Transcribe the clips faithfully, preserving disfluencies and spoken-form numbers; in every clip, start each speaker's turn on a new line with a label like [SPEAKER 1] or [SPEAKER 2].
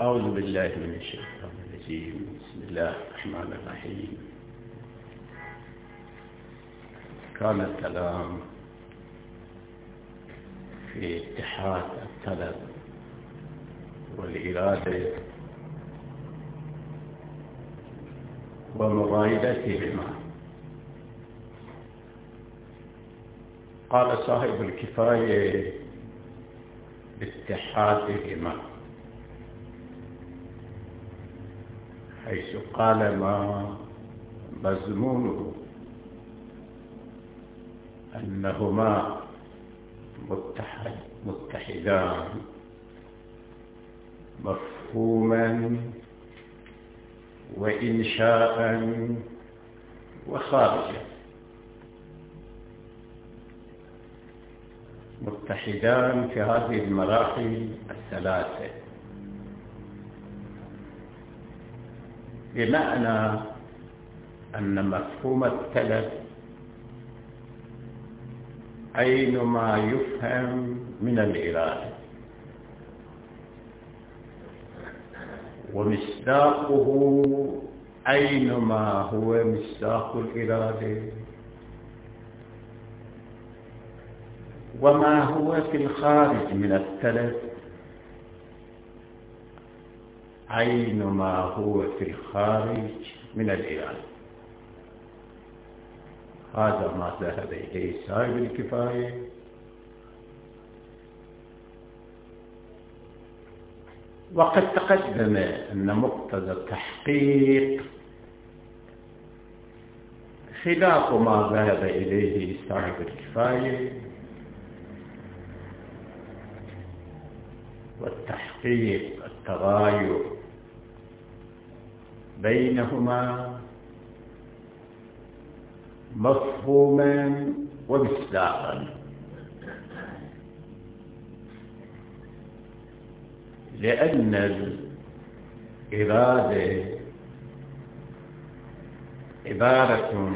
[SPEAKER 1] أعوذ بالله من الشيطان الرجيم. بسم الله الرحمن الرحيم. كان الكلام في اتحاد الطلب والإرادة ومغايرتهما. قال صاحب الكفاية باتحادهما، حيث قال ما مضمونه أنهما متحد متحدان مفهوما وإنشاء وخارجا، متحدان في هذه المراحل الثلاثة، بمعنى أن مفهوم الطلب عين ما يفهم من الإرادة، ومصداقه عين ما هو مصداق الإرادة، وما هو في الخارج من الطلب عين ما هو في الخارج من الإرادة. هذا ما ذهب إليه صاحب الكفاية، وقد تقدم أن مقتضى التحقيق خلاف ما ذهب إليه صاحب الكفاية، والتحقيق التغاير بينهما مفهوما ومصداقا، لأن الإرادة عبارة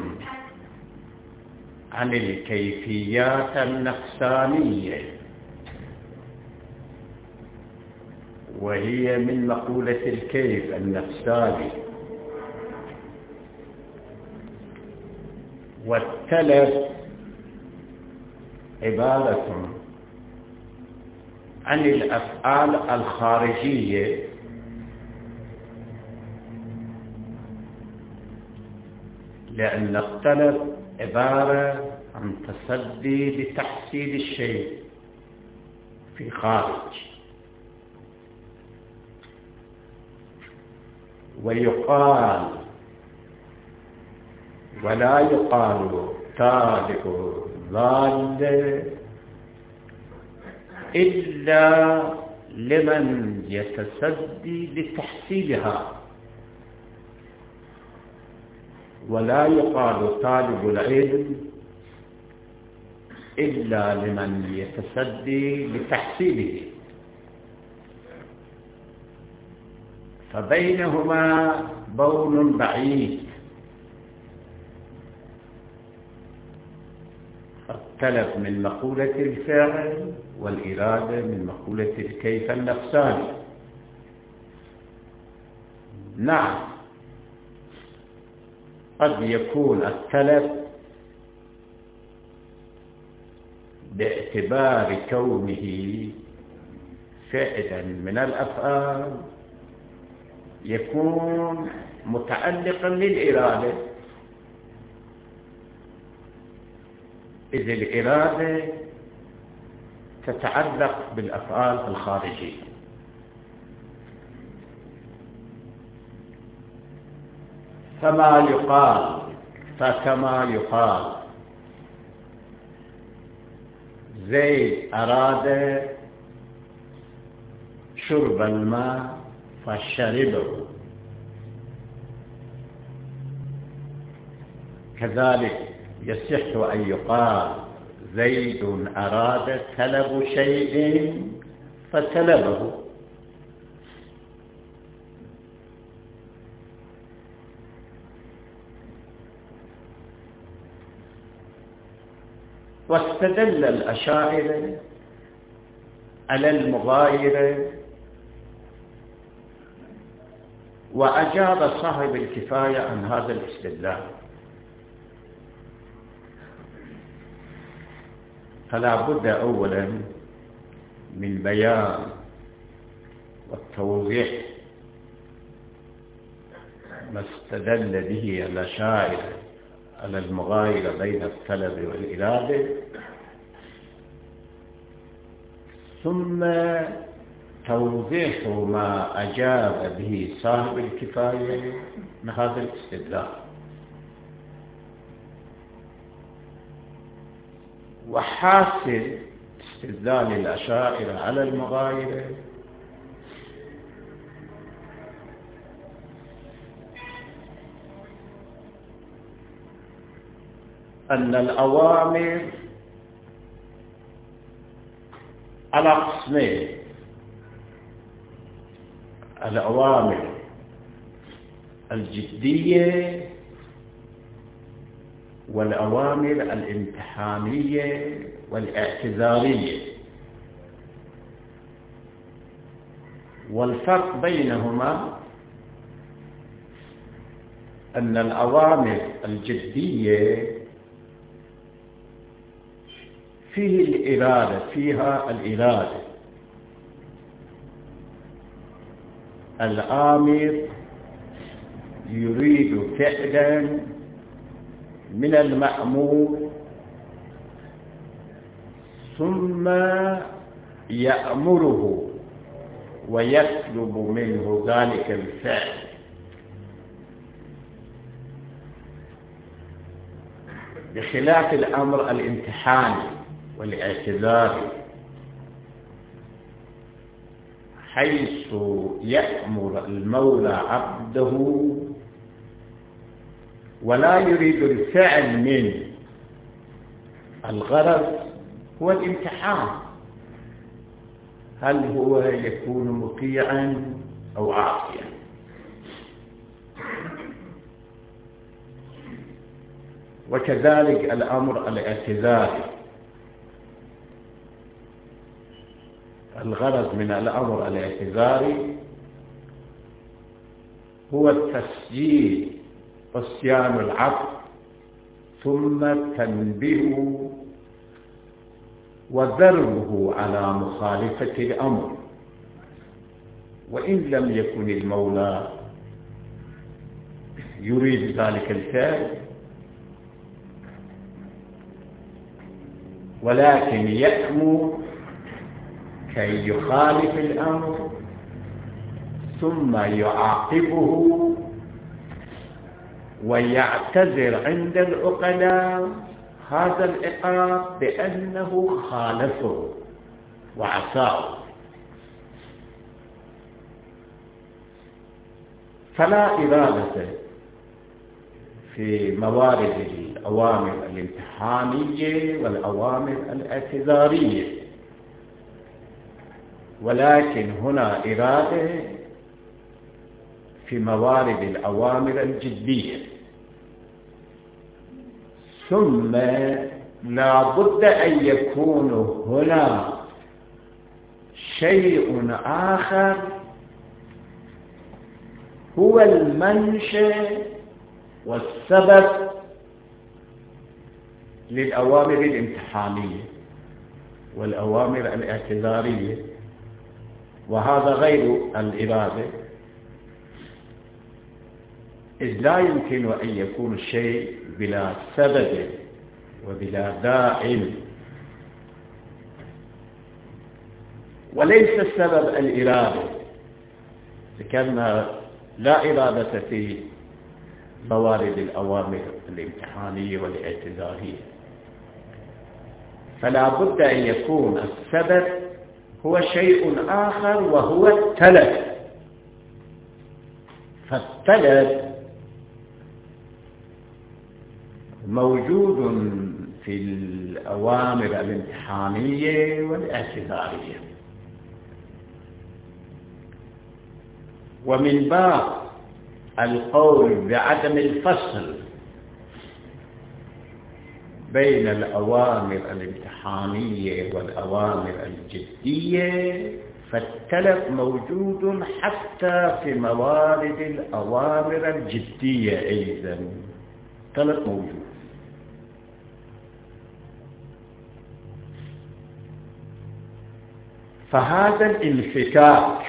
[SPEAKER 1] عن الكيفيات النفسانية، وهي من مقولة الكيف النفساني، والطلب عبارة عن الأفعال الخارجية لأن الطلب عبارة عن تصدي لتحصيل الشيء في خارج، ويقال ولا يقال طالب ضال إلا لمن يتصدي لتحصيلها، ولا يقال طالب العلم إلا لمن يتصدي لتحصيله، فبينهما بون بعيد. الطلب من مقولة الفعل، والإرادة من مقولة الكيف النفساني. نعم، قد يكون الطلب باعتبار كونه فعلا من الأفعال يكون متعلقا للإرادة، إذ الإرادة تتعلق بالأفعال الخارجية. فما يقال فكما يقال زيد أراد شرب الماء فشربه، كذلك يصح أن يقال زيد أراد طلب شيء فطلبه. واستدل الأشاعرة على المغايرة وأجاب صاحب الكفاية عن هذا الاستدلال. فلا بد أولا من بيان والتوضيح ما استدل به الأشاعرة على المغايرة بين الطلب والإرادة، ثم توضيح ما أجاب به صاحب الكفاية من هذا الاستدلال. وحاصل استدلال الأشاعرة على المغايرة أن الأوامر على قسمين: الأوامر الجدية والأوامر الامتحانية والاعتذارية. والفرق بينهما أن الأوامر الجدية فيه الإرادة فيها الإرادة، الآمر يريد فعلا من المأمور ثم يأمره ويطلب منه ذلك الفعل، بخلاف الأمر الامتحاني والاعتذاري حيث يأمر المولى عبده ولا يريد الفعل منه، الغرض هو الامتحان، هل هو يكون مطيعا أو عاصيا. وكذلك الأمر الاعتذاري، الغرض من الأمر الاعتذاري هو التسجيل وصيان العبد ثم تنبيهه وذربه على مخالفة الأمر، وإن لم يكن المولى يريد ذلك الفعل ولكن يأمر كي يخالف الأمر ثم يعاقبه ويعتذر عند العقلاء هذا العقاب بأنه خالفه وعصاه. فلا إرادة في موارد الأوامر الامتحانية والأوامر الاعتذارية، ولكن هنا إرادة في موارد الأوامر الجدية. ثم لا بد أن يكون هنا شيء آخر هو المنشأ والسبب للأوامر الامتحانية والأوامر الاعتذارية، وهذا غير الإرادة، إذ لا يمكن أن يكون الشيء بلا سبب وبلا داعٍ. وليس السبب الإرادة، ذكرنا لا إرادة في موارد الأوامر الامتحانية والاعتذارية، فلا بد أن يكون السبب هو شيء آخر وهو التلف. فالتلف موجود في الأوامر الامتحانية والاعتذارية، ومن باب القول بعدم الفصل بين الأوامر الامتحانية والأوامر الجدية فالتلف موجود حتى في موارد الأوامر الجدية أيضا، التلف موجود. فهذا الانفكاك،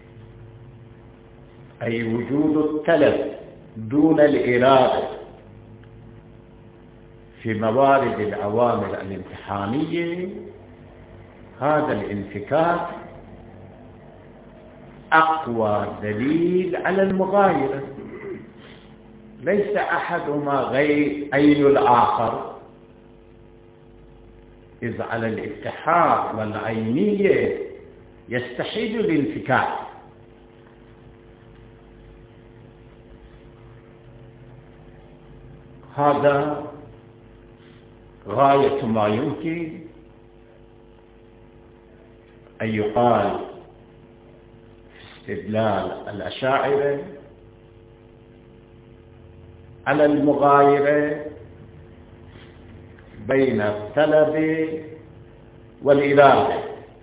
[SPEAKER 1] أي وجود التلف دون الإرادة في موارد الأوامر الامتحانية، هذا الانفكاك أقوى دليل على المغايرة، ليس أحدهما غير أي الآخر، إذ على الاتحاد والعينية يستحيل الانفكاك. هذا غاية ما يمكن أن يقال في استدلال الأشاعرة على المغايرة بين الطلب والإرادة،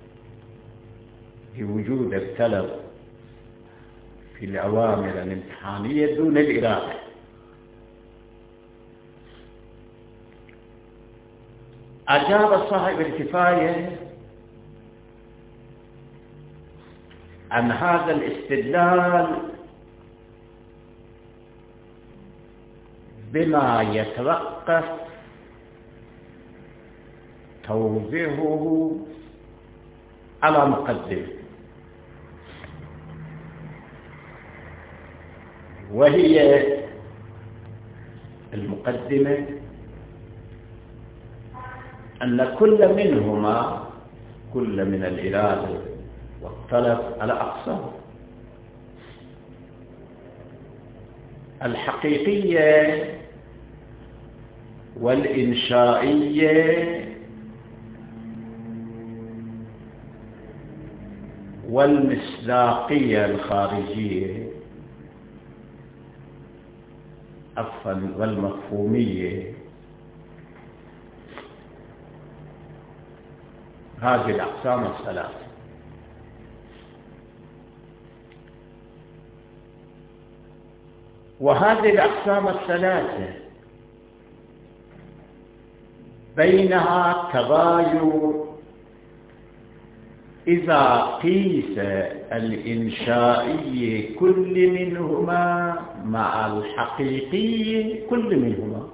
[SPEAKER 1] بوجود الطلب في الأوامر الامتحانية دون الإرادة. أجاب صاحب الكفاية عن هذا الاستدلال بما يتوقف توضيحه على مقدمة، وهي المقدمة أن كل منهما، كل من الإرادة والطلب على أقسام: الحقيقية والإنشائية والمصداقية الخارجية، عفوا والمفهومية. هذه الأقسام الثلاثة. وهذه الأقسام الثلاثة بينها تغاير إذا قيس الإنشائي كل منهما مع الحقيقي كل منهما.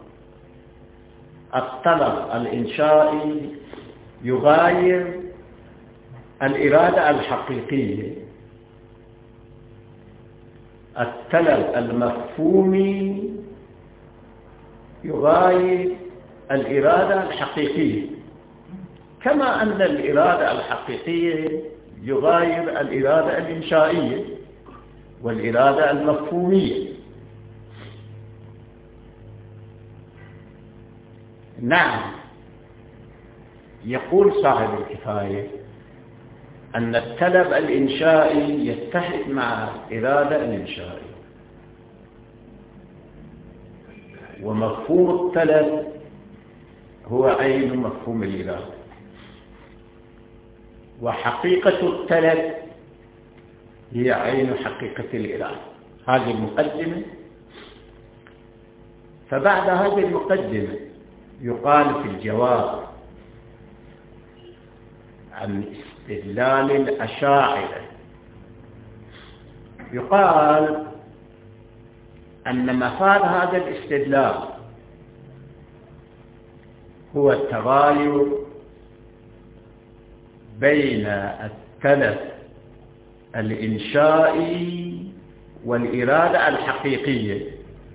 [SPEAKER 1] الطلب الإنشائي يغاير الإرادة الحقيقية، الطلب المفهومي يغاير الإرادة الحقيقية، كما أن الإرادة الحقيقية يغاير الإرادة الإنشائية والإرادة المفهومية. نعم، يقول صاحب الكفاية أن الطلب الإنشائي يتحد مع الإرادة الإنشائية، ومفهوم الطلب هو عين مفهوم الإرادة، وحقيقة الطلب هي عين حقيقة الإرادة. هذه المقدمة. فبعد هذه المقدمة يقال في الجواب عن استدلال الأشاعرة، يقال أن مفاد هذا الاستدلال هو التغاير بين الطلب الإنشائي والإرادة الحقيقية،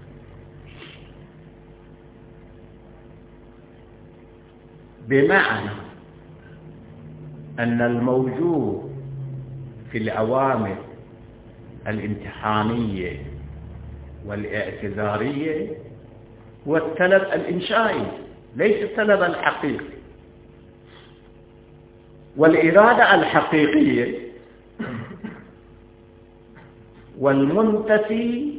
[SPEAKER 1] بمعنى أن الموجود في الأوامر الامتحانية والاعتذارية هو الطلب الإنشائي ليس الطلب الحقيقي، والإرادة الحقيقية والمنتفي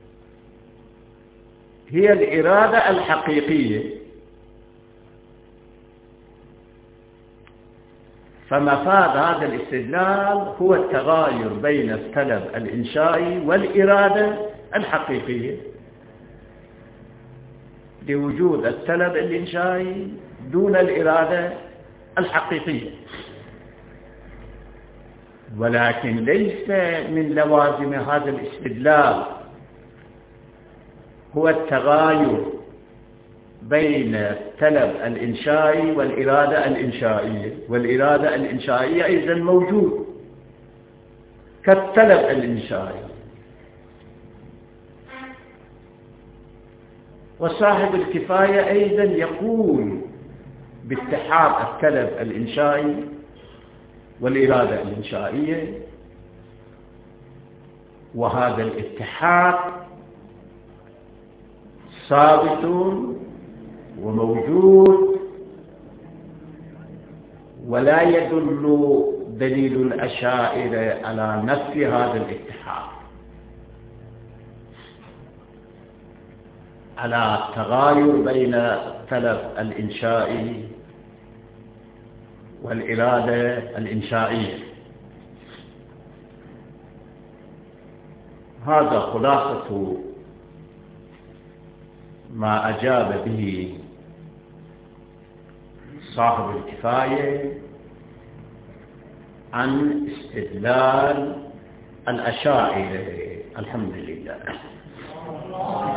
[SPEAKER 1] هي الإرادة الحقيقية. فمفاد هذا الاستدلال هو التغاير بين الطلب الإنشائي والإرادة الحقيقية، لوجود الطلب الإنشائي دون الإرادة الحقيقية. ولكن ليس من لوازم هذا الاستدلال هو التغاير بين الطلب الإنشائي والإرادة الإنشائية، والإرادة الإنشائية أيضا موجود كالطلب الإنشائي. وصاحب الكفاية أيضا يقول باتحاد الطلب الإنشائي والإرادة الإنشائية، وهذا الاتحاد ثابت وموجود، ولا يدل دليل الأشاعرة على نفي هذا الاتحاد، على التغاير بين الطلب الإنشائي والإرادة الإنشائية. هذا خلاصة ما أجاب به صاحب الكفاية عن استدلال الأشاعرة. الحمد لله.